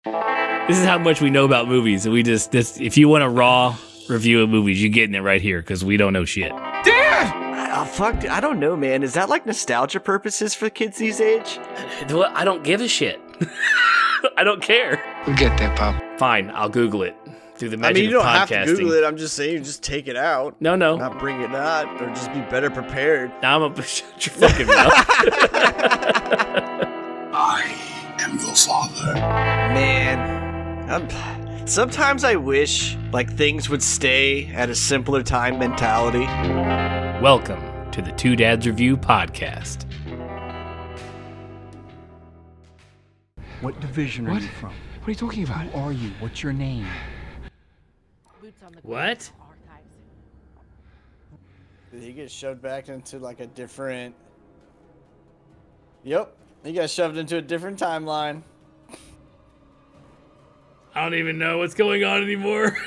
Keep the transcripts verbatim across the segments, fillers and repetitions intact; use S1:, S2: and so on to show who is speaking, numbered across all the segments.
S1: This is how much we know about movies. And we just, this, if you want a raw review of movies, you're getting it right here because we don't know shit.
S2: Dad! Oh, fuck, I don't know, man. Is that like nostalgia purposes for kids these age?
S1: I don't give a shit. I don't care.
S3: We get there, Pop.
S1: Fine, I'll Google it through the
S2: I
S1: magic
S2: mean, you don't
S1: of
S2: have
S1: podcasting.
S2: to Google it. I'm just saying, just take it out.
S1: No, no.
S2: Not bring it out, or just be better prepared.
S1: Now I'm a shut your fucking mouth.
S3: I am your father.
S2: Man, I'm, sometimes I wish like things would stay at a simpler time mentality.
S1: Welcome to the Two Dads Review podcast.
S4: What division
S3: What?
S4: are you from?
S3: What are you talking about?
S4: Who are you? What's your name?
S1: What?
S5: Did he get shoved back into like a different... Yep, he got shoved into a different timeline.
S1: I don't even know what's going on anymore.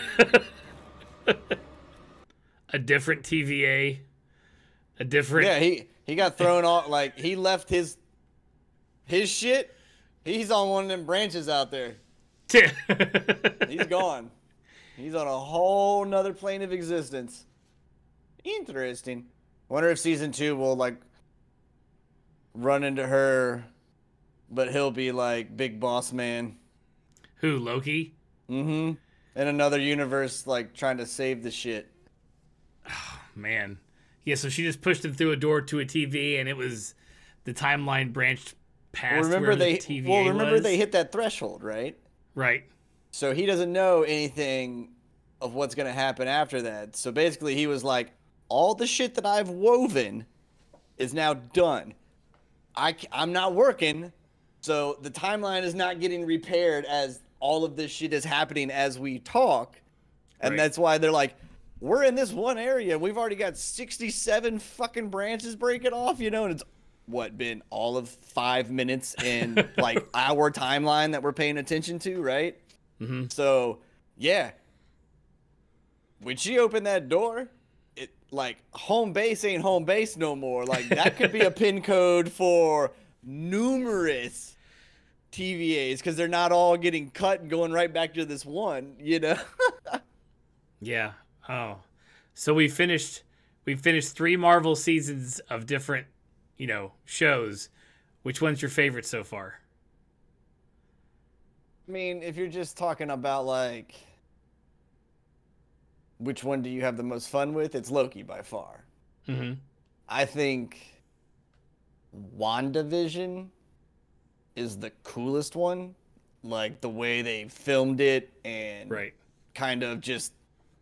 S1: A different T V A. A different...
S5: Yeah, he, he got thrown off, like, he left his his shit. He's on one of them branches out there. He's gone. He's on a whole nother plane of existence. Interesting. Wonder if season two will, like, run into her, but he'll be, like, big boss man.
S1: Who, Loki?
S5: Mm-hmm. In another universe, like, trying to save the shit.
S1: Man. Yeah, so she just pushed him through a door to a T V, and it was the timeline branched past
S5: Well, remember
S1: where
S5: they,
S1: the T V A
S5: well, remember
S1: was.
S5: they hit that threshold, right?
S1: Right.
S5: So he doesn't know anything of what's going to happen after that. So basically he was like, all the shit that I've woven is now done. I, I'm not working. So the timeline is not getting repaired as all of this shit is happening as we talk. And
S1: Right.
S5: that's why they're like, we're in this one area. We've already got sixty-seven fucking branches breaking off, you know, and it's what, been all of five minutes in like our timeline that we're paying attention to, right?
S1: Mm-hmm.
S5: So, yeah. When she opened that door, it like home base ain't home base no more. Like that could be a pin code for numerous T V As because they're not all getting cut and going right back to this one, you know?
S1: Yeah. Oh. So we finished we finished three Marvel seasons of different, you know, shows. Which one's your favorite so far?
S5: I mean, if you're just talking about like which one do you have the most fun with, it's Loki by far.
S1: Mm-hmm.
S5: I think WandaVision is the coolest one. Like the way they filmed it and
S1: Right.
S5: kind of just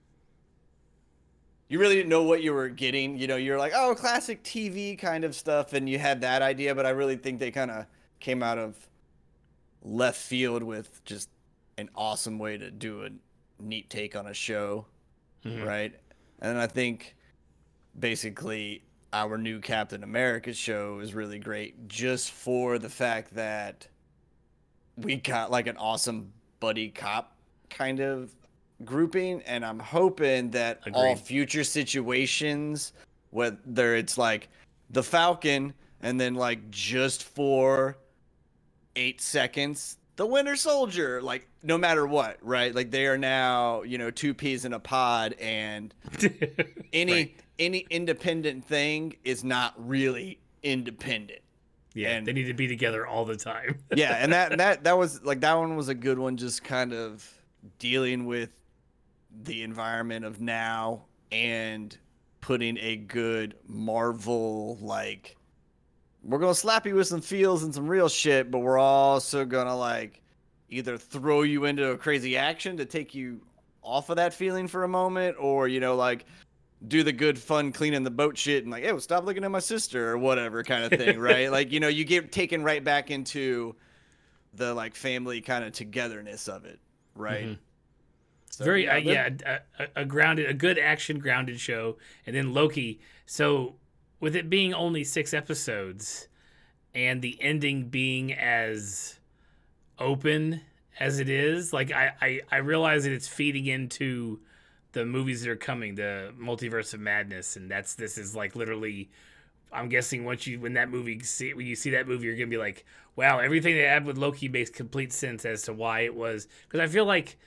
S5: you really didn't know what you were getting. You know, you're like, oh, classic T V kind of stuff, and you had that idea, but I really think they kind of came out of left field with just an awesome way to do a neat take on a show,
S1: Mhm.
S5: right? And I think basically our new Captain America show is really great just for the fact that we got like an awesome buddy cop kind of grouping, and I'm hoping that all
S1: Agreed.
S5: future situations, whether it's like the Falcon and then like just for eight seconds the Winter Soldier, like no matter what, right? Like they are now, you know, two peas in a pod, and any
S1: Right.
S5: any independent thing is not really independent.
S1: Yeah,
S5: And-
S1: they need to be together all the time.
S5: Yeah, and that that that was like that one was a good one, just kind of dealing with the environment of now and putting a good Marvel, like, we're gonna slap you with some feels and some real shit, but we're also gonna like either throw you into a crazy action to take you off of that feeling for a moment, or you know, like do the good fun cleaning the boat shit and like, hey, well, stop looking at my sister or whatever kind of thing, right? Like, you know, you get taken right back into the like family kind of togetherness of it, right?
S1: Mhm.
S5: So,
S1: Very, uh,
S5: they're-
S1: yeah, a, a, a grounded, a good action grounded show, and then Loki. So, with it being only six episodes, and the ending being as open as it is, like I, I, I realize that it's feeding into the movies that are coming, the Multiverse of Madness, and that's this is like literally I'm guessing once you when that movie see when you see that movie, you're gonna be like, wow, everything they had with Loki makes complete sense as to why it was. Because I feel like,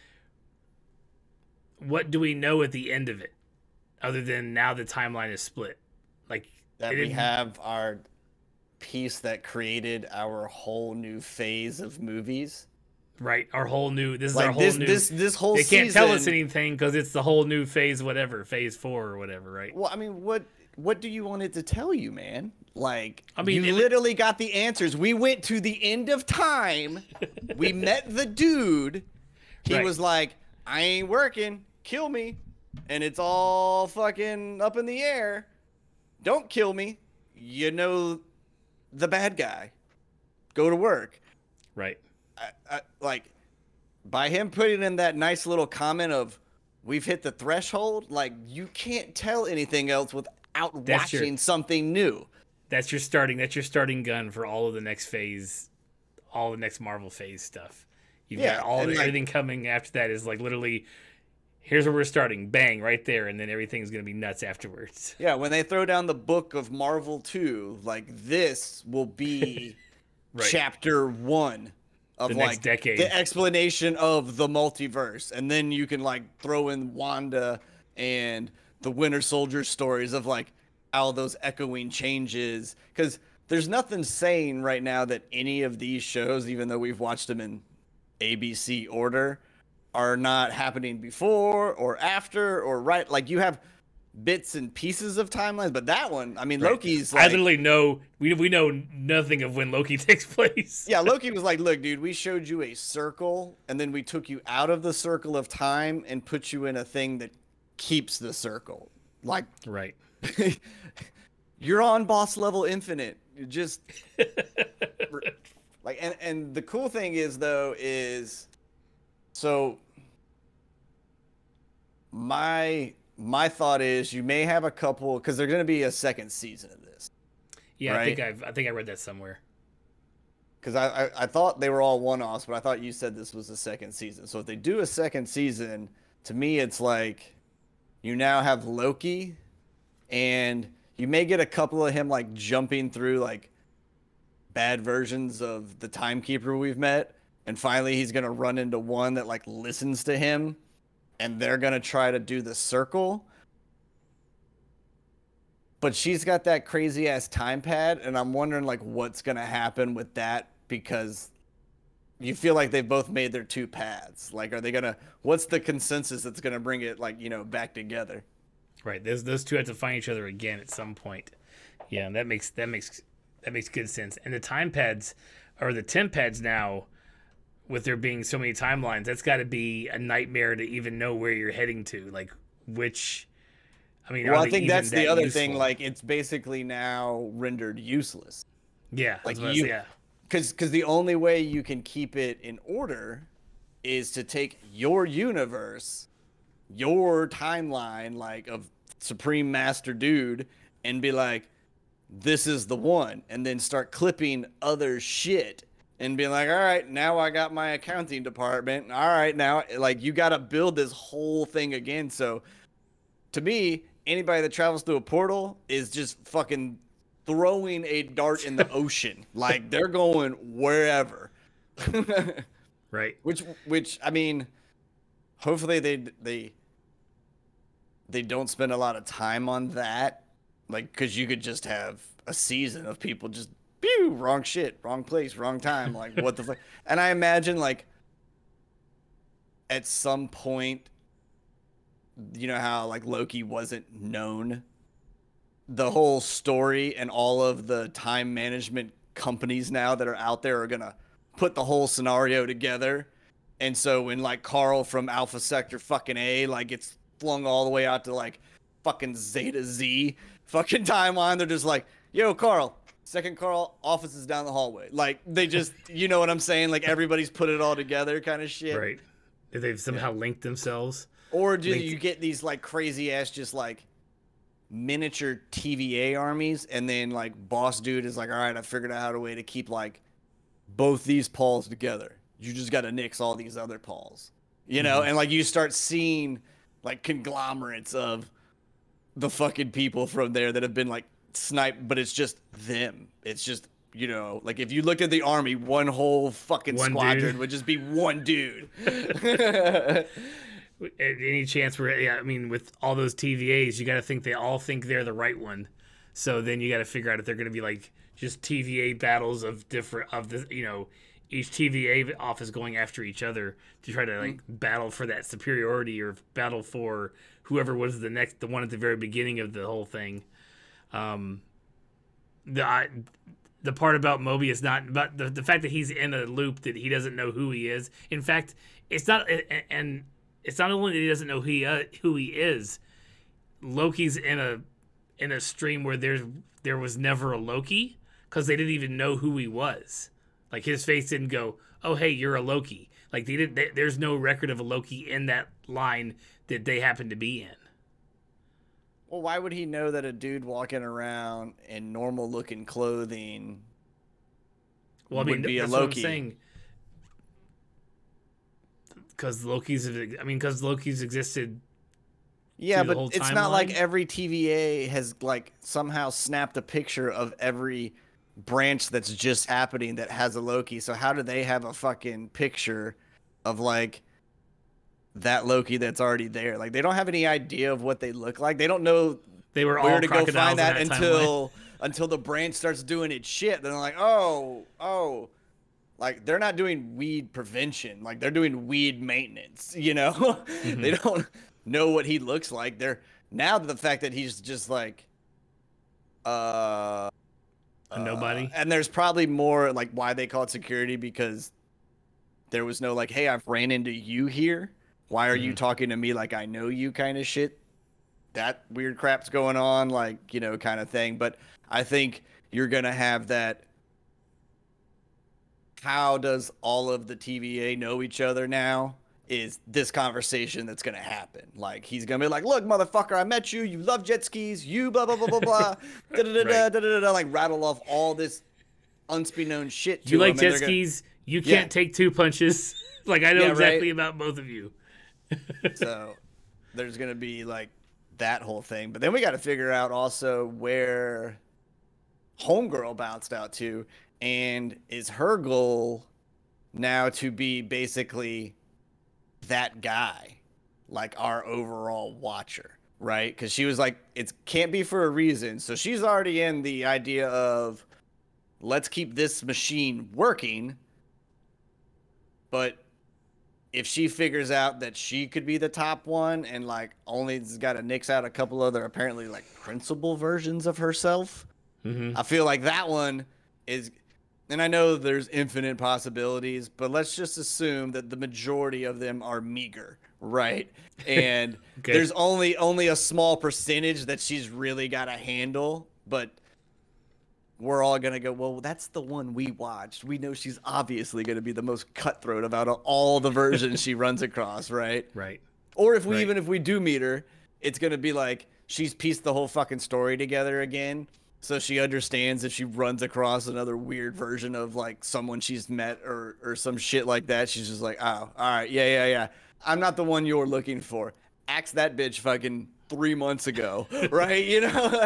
S1: what do we know at the end of it, other than now the timeline is split? Like
S5: That
S1: it
S5: we
S1: didn't-
S5: have our piece that created our whole new phase of movies.
S1: right, our whole new. This is our
S5: Like
S1: whole
S5: this,
S1: new.
S5: this, this whole
S1: they
S5: season.
S1: can't tell us anything because it's the whole new phase, whatever, phase four or whatever, right?
S5: Well, I mean, what what do you want it to tell you, man? Like,
S1: I mean,
S5: you
S1: it-
S5: literally got the answers. We went to the end of time. We met the dude. He
S1: Right.
S5: was like, "I ain't working. Kill me," and it's all fucking up in the air. Don't kill me. You know, the bad guy. Go to work.
S1: Right.
S5: I, I, like, by him putting in that nice little comment of, "We've hit the threshold," like, you can't tell anything else without
S1: That's your-
S5: watching something new.
S1: That's your starting. That's your starting gun for all of the next phase, all the next Marvel phase stuff. You've
S5: Yeah,
S1: got all
S5: and,
S1: the,
S5: like-
S1: everything coming after that is like literally, here's where we're starting, bang, right there, and then everything's gonna be nuts afterwards.
S5: Yeah, when they throw down the book of Marvel two, like, this will be
S1: Right.
S5: chapter one of
S1: The next
S5: like
S1: decade.
S5: the explanation of the multiverse, and then you can like throw in Wanda and the Winter Soldier stories of like how those echoing changes, because there's nothing saying right now that any of these shows, even though we've watched them in A B C order, are not happening before or after or right. Like, you have bits and pieces of timelines, but that one, I mean,
S1: Right.
S5: Loki's
S1: I
S5: like,
S1: literally know we we know nothing of when Loki takes place.
S5: yeah, Loki was like, "Look, dude, we showed you a circle, and then we took you out of the circle of time and put you in a thing that keeps the circle. Like,
S1: Right.
S5: you're on boss level infinite. You just like, and and the cool thing is though is, so my my thought is you may have a couple, because there's going to be a second season of this.
S1: Yeah, I think
S5: Right.
S1: I've I think I read that somewhere.
S5: Because I, I, I thought they were all one-offs, but I thought you said this was the second season. So if they do a second season, to me it's like you now have Loki, and you may get a couple of him like jumping through like bad versions of the Timekeeper we've met, and finally he's gonna run into one that like listens to him, and they're gonna try to do the circle. But she's got that crazy ass time pad, and I'm wondering like what's gonna happen with that, because you feel like they've both made their two paths. Like, are they gonna? What's the consensus that's gonna bring it like, you know, back together?
S1: Right. Those those two have to find each other again at some point. Yeah, and that makes that makes that makes good sense. And the time pads or the temp pads now, with there being so many timelines, that's got to be a nightmare to even know where you're heading to. Like which, I mean,
S5: Well,
S1: are
S5: I
S1: they
S5: think
S1: even
S5: that's the
S1: that
S5: other
S1: useful?
S5: thing. Like, it's basically now rendered useless.
S1: yeah,
S5: like
S1: like
S5: you-
S1: yeah,
S5: Because because the only way you can keep it in order is to take your universe, your timeline, like of Supreme Master Dude, and be like, this is the one, and then start clipping other shit and be like, all right, now I got my accounting department. All right, now like you got to build this whole thing again. So to me, anybody that travels through a portal is just fucking throwing a dart in the ocean. Like, they're going wherever.
S1: right.
S5: which which I mean, hopefully they they they don't spend a lot of time on that, like, because you could just have a season of people just pew, wrong shit, wrong place, wrong time, like what the fuck. And I imagine like at some point, you know how like Loki wasn't known, the whole story and all of the time management companies now that are out there are gonna put the whole scenario together. And so when like Carl from Alpha Sector fucking A like gets flung all the way out to like fucking Zeta Z fucking timeline, they're just like, yo, Carl, second Carl, office is down the hallway. Like, they just, you know what I'm saying? Like, everybody's put it all together kind of shit.
S1: Right. They've somehow linked themselves.
S5: Or do
S1: Linked-
S5: you get these like crazy ass just like miniature T V A armies, and then like boss dude is like, all right, I figured out a way to keep like both these Pauls together. You just got to nix all these other Pauls, you know? And like you start seeing like conglomerates of the fucking people from there that have been like snipe, but it's just them. It's just, you know, like if you looked at the army, one whole fucking
S1: One
S5: squadron
S1: dude.
S5: would just be one dude.
S1: Any chance where, yeah, I mean, with all those T V As, you got to think they all think they're the right one. So then you got to figure out if they're going to be like just T V A battles of different, of the, you know, each T V A office going after each other to try to like mm-hmm. battle for that superiority or battle for whoever was the next, the one at the very beginning of the whole thing. Um, the, I, the part about Mobius not, but the, the fact that he's in a loop that he doesn't know who he is. In fact, it's not, and it's not only that he doesn't know who he, uh, who he is, Loki's in a, in a stream where there's, there was never a Loki because they didn't even know who he was. Like his face didn't go, oh, hey, you're a Loki. Like they didn't, they, there's no record of a Loki in that line that they happen to be in.
S5: Well, why would he know that a dude walking around in normal looking clothing
S1: well, I mean,
S5: would be a
S1: that's
S5: Loki?
S1: What I'm saying. Because Loki's, I mean, because Loki's existed.
S5: Yeah, but it's
S1: timeline.
S5: not like every T V A has like somehow snapped a picture of every branch that's just happening that has a Loki. So how do they have a fucking picture of like that Loki that's already there? Like they don't have any idea of what they look like. They don't know
S1: they were
S5: where
S1: all
S5: to go find that,
S1: that
S5: until until the branch starts doing its shit. Then they're like, oh, oh. Like, they're not doing weed prevention. Like, they're doing weed maintenance, you know? Mm-hmm. They don't know what he looks like. They're now the fact that he's just like, uh,
S1: a nobody.
S5: Uh, and there's probably more, like, why they call it security, because there was no, like, hey, I've ran into you here. Why are mm-hmm. you talking to me like I know you kind of shit? That weird crap's going on, like, you know, kind of thing. But I think you're going to have that. How does all of the T V A know each other now? Is this conversation that's going to happen. Like, he's going to be like, look, motherfucker, I met you. You love jet skis. You blah, blah, blah, blah, blah. da, da, da, da, da, da, da, like, rattle off all this unbeknown shit to
S1: You like
S5: him,
S1: jet skis. Gonna... You can't
S5: yeah.
S1: take two punches. Like, I know
S5: yeah,
S1: exactly
S5: right?
S1: about both of you.
S5: So there's going to be, like, that whole thing. But then we got to figure out also where Homegirl bounced out to. And is her goal now to be basically that guy, like our overall watcher, right? Because she was like, it can't be for a reason. So she's already in the idea of, let's keep this machine working. But if she figures out that she could be the top one and like only got to nix out a couple other apparently like principal versions of herself, mm-hmm. I feel like that one is... And I know there's infinite possibilities, but let's just assume that the majority of them are meager, right? And okay. there's only only a small percentage that she's really got to handle, but we're all going to go, well, that's the one we watched. We know she's obviously going to be the most cutthroat about all the versions she runs across, right?
S1: Right.
S5: Or if we
S1: right.
S5: even if we do meet her, it's going to be like she's pieced the whole fucking story together again. So she understands if she runs across another weird version of like someone she's met or, or some shit like that. She's just like, oh, all right. Yeah, yeah, yeah. I'm not the one you're looking for. Axe that bitch fucking three months ago. Right. You know?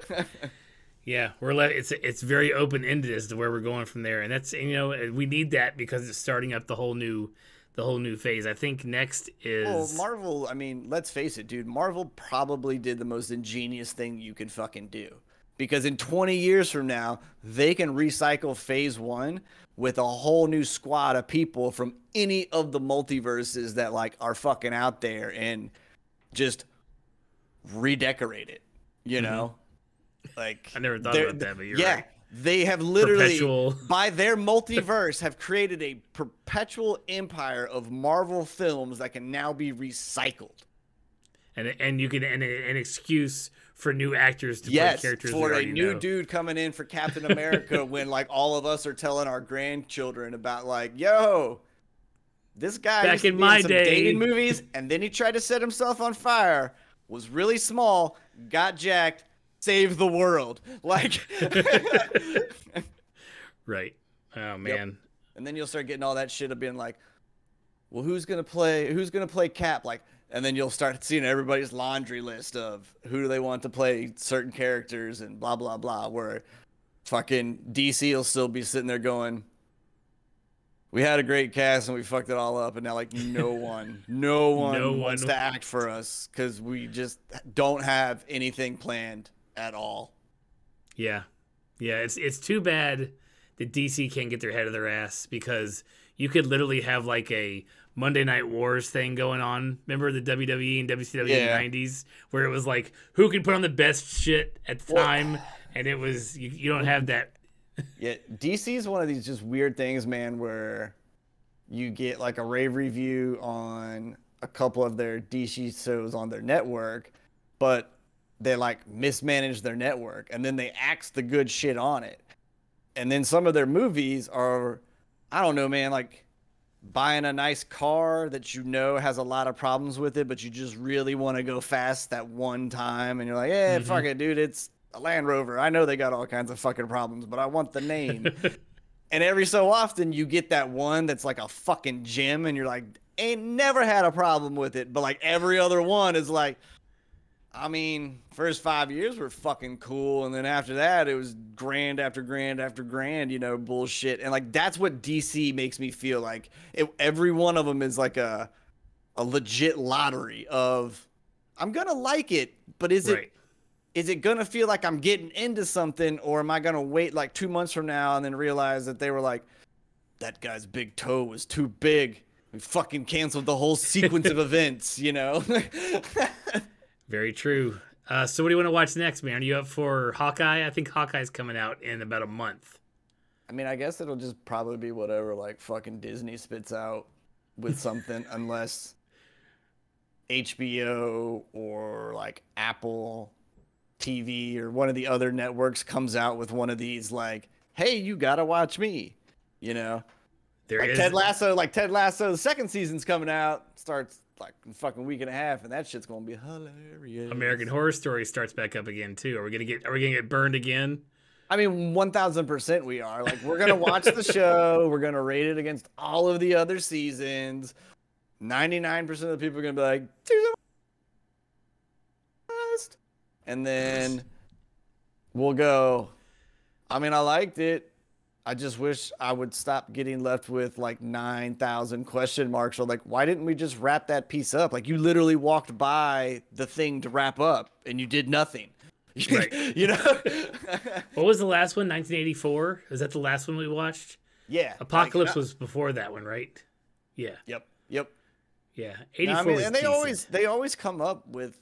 S1: Yeah. We're let it's, it's very open ended as to where we're going from there. And that's, you know, we need that because it's starting up the whole new, the whole new phase. I think next is.
S5: Well, Marvel. I mean, let's face it, dude. Marvel probably did the most ingenious thing you could fucking do. Because in twenty years from now, they can recycle phase one with a whole new squad of people from any of the multiverses that like are fucking out there and just redecorate it, you mm-hmm. know? Like
S1: I never thought about that, but you're
S5: yeah,
S1: right.
S5: They have literally,
S1: perpetual...
S5: by their multiverse, have created a perpetual empire of Marvel films that can now be recycled.
S1: And and you can and an excuse for new actors to
S5: yes,
S1: play characters
S5: for a new
S1: know.
S5: dude coming in for Captain America when like all of us are telling our grandchildren about like, yo, this guy
S1: back
S5: used
S1: in
S5: to be
S1: my
S5: in some
S1: day
S5: dating movies, and then he tried to set himself on fire, was really small, got jacked, saved the world, like.
S1: Right. Oh man.
S5: Yep. And then you'll start getting all that shit of being like, well, who's gonna play? Who's gonna play Cap? Like. And then you'll start seeing everybody's laundry list of who do they want to play certain characters and blah, blah, blah. Where fucking D C will still be sitting there going, we had a great cast and we fucked it all up. And now, like, no one, no one
S1: No
S5: wants
S1: one-
S5: to act for us because we just don't have anything planned at all.
S1: Yeah. Yeah, it's it's too bad that D C can't get their head of their ass, because you could literally have like a Monday Night Wars thing going on. Remember the W W E and W C W in
S5: Yeah.
S1: the nineties, where it was like who could put on the best shit at the
S5: Well-
S1: time, and it was you, you don't have that.
S5: Yeah, D C is one of these just weird things, man, where you get like a rave review on a couple of their D C shows on their network, but they like mismanage their network and then they axe the good shit on it. And then some of their movies are, I don't know, man, like buying a nice car that you know has a lot of problems with it, but you just really want to go fast that one time. And you're like, yeah,
S1: Mhm.
S5: fuck it, dude. It's a Land Rover. I know they got all kinds of fucking problems, but I want the name. And every so often you get that one that's like a fucking gem and you're like, ain't never had a problem with it. But like every other one is like, I mean, first five years were fucking cool. And then after that, it was grand after grand after grand, you know, bullshit. And like, that's what D C makes me feel like. It, every one of them is like a, a legit lottery of, I'm going to like it, but is it,
S1: Right.
S5: is it going to feel like I'm getting into something, or am I going to wait like two months from now and then realize that they were like, that guy's big toe was too big. We fucking canceled the whole sequence of events, you know?
S1: Very true. Uh, so what do you want to watch next, man? Are you up for Hawkeye? I think Hawkeye's coming out in about a month.
S5: I mean, I guess it'll just probably be whatever like fucking Disney spits out with something, unless H B O or like Apple T V or one of the other networks comes out with one of these like, hey, you gotta watch me, you know?
S1: There
S5: Like
S1: is
S5: Ted Lasso, like Ted Lasso, the second season's coming out, starts like in fucking week and a half, and that shit's gonna be hilarious.
S1: American Horror Story starts back up again too. Are we gonna get? Are we gonna get burned again?
S5: I mean, one thousand percent we are. Like, we're gonna watch the show, we're gonna rate it against all of the other seasons. ninety-nine percent of the people are gonna be like, "Season best," and then we'll go, I mean, I liked it. I just wish I would stop getting left with like nine thousand question marks, or like, why didn't we just wrap that piece up? Like, you literally walked by the thing to wrap up and you did nothing.
S1: Right.
S5: You know?
S1: What was the last one? nineteen eighty-four? Is that the last one we watched?
S5: Yeah.
S1: Apocalypse
S5: like, uh,
S1: was before that one, right? Yeah.
S5: Yep. Yep.
S1: Yeah.
S5: No,
S1: eighty-four
S5: I mean,
S1: was
S5: and they
S1: decent.
S5: always they always come up with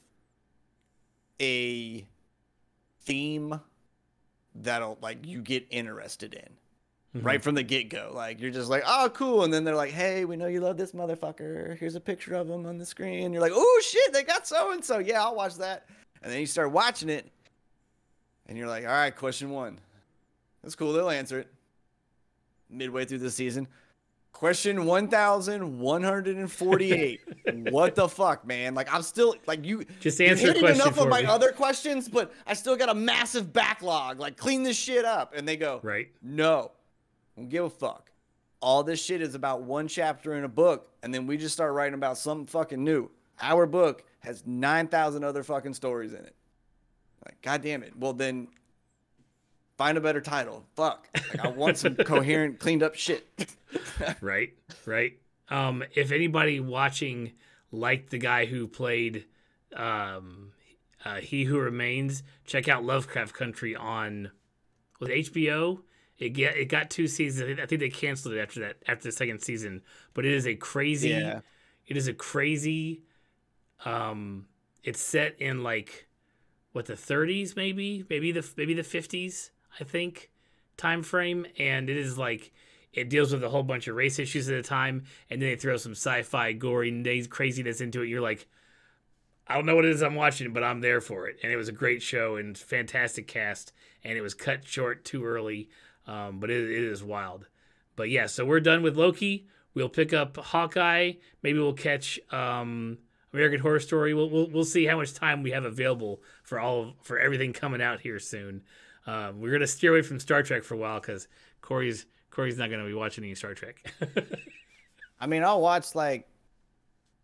S5: a theme that'll like you get interested in.
S1: Mhm.
S5: Right from the get-go. Like, you're just like, oh, cool. And then they're like, hey, we know you love this motherfucker. Here's a picture of him on the screen. You're like, oh, shit, they got so-and-so. Yeah, I'll watch that. And then you start watching it, and you're like, all right, question one. That's cool. They'll answer it. Midway through the season. Question one thousand one hundred forty-eight. What the fuck, man? Like, I'm still, like, you
S1: Just
S5: you
S1: answer
S5: hit
S1: a
S5: it
S1: question
S5: enough
S1: for
S5: of my
S1: me.
S5: other questions, but I still got a massive backlog. Like, clean this shit up. And they go,
S1: Right.
S5: no. Don't give a fuck. All this shit is about one chapter in a book, and then we just start writing about something fucking new. Our book has nine thousand other fucking stories in it. Like, God damn it. Well, then find a better title. Fuck. Like, I want some coherent, cleaned up shit.
S1: Right. Right. Um, if anybody watching liked the guy who played um, uh, He Who Remains, check out Lovecraft Country on with H B O. It get it got two seasons. I think, I think they canceled it after that after the second season. But it is a crazy.
S5: Yeah.
S1: It is a crazy. Um, it's set in like what the thirties, maybe, maybe the maybe the fifties. I think time frame, and it is like it deals with a whole bunch of race issues at the time, and then they throw some sci-fi gory days craziness into it. You're like, I don't know what it is I'm watching, but I'm there for it. And it was a great show and fantastic cast, and it was cut short too early. Um, but it, it is wild. But yeah, so we're done with Loki. We'll pick up Hawkeye. Maybe we'll catch um, American Horror Story. We'll, we'll we'll see how much time we have available for all of, for everything coming out here soon. Um, we're gonna steer away from Star Trek for a while because Corey's Corey's not gonna be watching any Star Trek.
S5: I mean, I'll watch like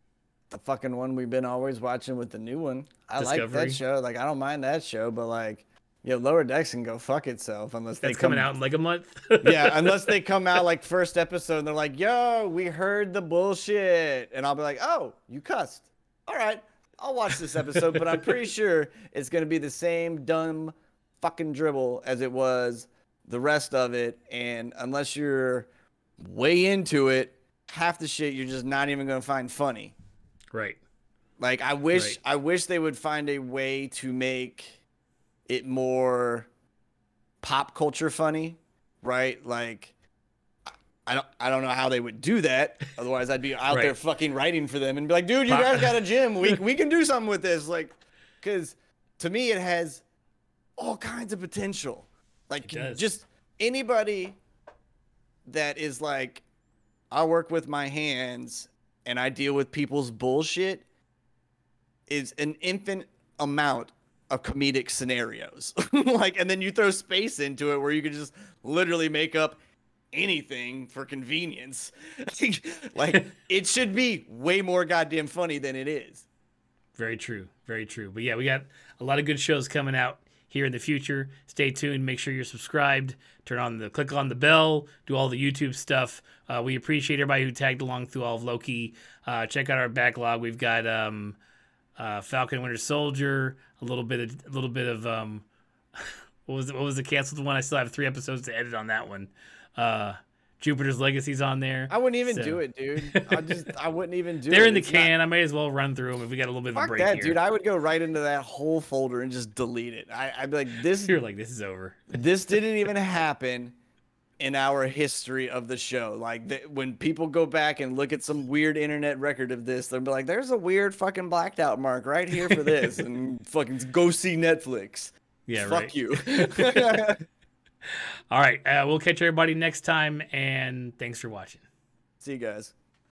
S5: the fucking one we've been always watching with the new one. I like
S1: Discovery.
S5: that show. Like, I don't mind that show, but like, yo, Lower Decks can go fuck itself unless they
S1: That's
S5: come
S1: coming out in like a month.
S5: yeah, unless they come out like first episode and they're like, yo, we heard the bullshit. And I'll be like, oh, you cussed. All right, I'll watch this episode, but I'm pretty sure it's going to be the same dumb fucking dribble as it was the rest of it. And unless you're way into it, half the shit you're just not even going to find funny.
S1: Right.
S5: Like, I wish,
S1: Right.
S5: I wish they would find a way to make it more pop culture funny, right? Like, I don't, I don't know how they would do that. Otherwise, I'd be out
S1: Right.
S5: there fucking writing for them and be like, dude, you
S1: Pop-
S5: guys got a gym. We we can do something with this. Like, because to me, it has all kinds of potential. Like,
S1: It does.
S5: just anybody that is like, I work with my hands and I deal with people's bullshit is an infinite amount of comedic scenarios. Like, and then you throw space into it where you can just literally make up anything for convenience. Like, it should be way more goddamn funny than it is.
S1: Very true. Very true. But yeah, we got a lot of good shows coming out here in the future. Stay tuned. Make sure you're subscribed. Turn on the click on the bell. Do all the YouTube stuff. Uh, we appreciate everybody who tagged along through all of Loki. Uh, check out our backlog. We've got um, uh, Falcon Winter Soldier. A little bit of a little bit of um, what was it, what was the canceled one? I still have three episodes to edit on that one. Uh, Jupiter's Legacy's on there.
S5: I wouldn't even
S1: So-
S5: do it, dude. I just I wouldn't even do it.
S1: They're in the
S5: It's not-
S1: can. I may as well run through them if we got a little bit of a
S5: Fuck
S1: break
S5: that,
S1: here.
S5: dude. I would go right into that whole folder and just delete it. I, I'd be like, this
S1: You're like, this is over.
S5: this didn't even happen in our history of the show. Like, th- when people go back and look at some weird internet record of this, they'll be like, there's a weird fucking blacked out mark right here for this. And fucking go see Netflix.
S1: Yeah,
S5: Fuck
S1: right.
S5: you.
S1: All right. Uh, we'll catch everybody next time, and thanks for watching.
S5: See you guys.